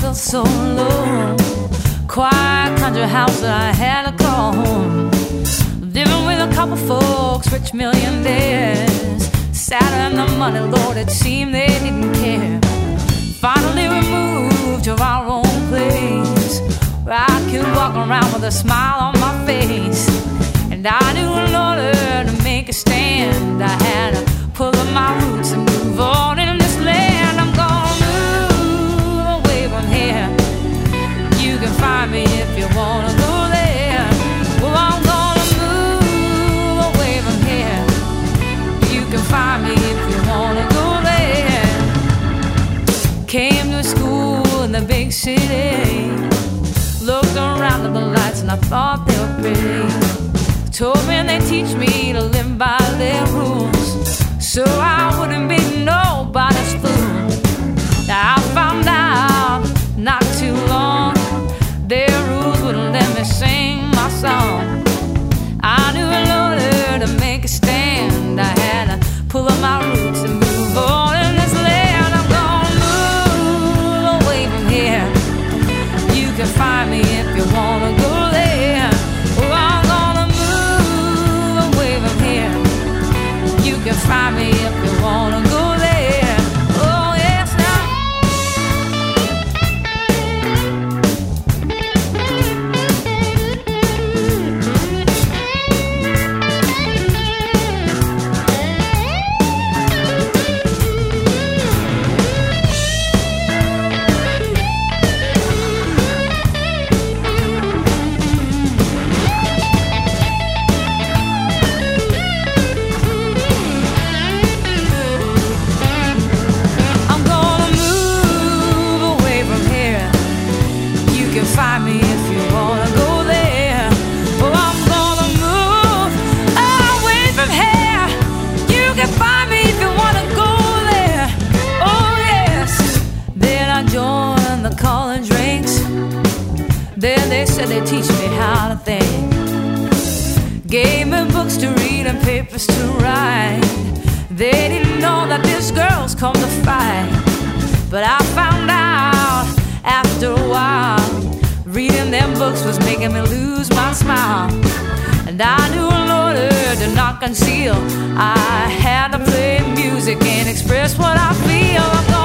so low. Quiet country house that I had to call home. Living with a couple folks, rich millionaires. Sat in the money, Lord, it seemed they didn't care. Finally we moved to our own place, where I could walk around with a smile on my face. And I knew in order to make a stand, I had to pull up my roots and move on in this land. I'm gonna move away from here. You can find me if you wanna go there. Well, I'm gonna move away from here. You can find me if you wanna go there. Came to school in the big city. Looked around at the lights and I thought they were pretty. Told me they teach me to live by their rules, so I wouldn't be nobody's fool. Now I found out not too long, their rules wouldn't let me sing my song. I knew in order to make a stand, I had to pull up my roots and move on in this land. I'm gonna move away from here. You can find me if you wanna go there. Oh, I'm gonna move away from here. You can find me if you wanna go there. Oh yes now. Find me if you wanna go there. Oh, I'm gonna move away from here. You can find me if you wanna go there. Oh yes. Then I joined the college ranks. There they said they teach me how to think. Gave me books to read and papers to write. They didn't know that these girls come to fight, but I found out after a while. Reading them books was making me lose my smile. And I knew in order to not conceal, I had to play music and express what I feel.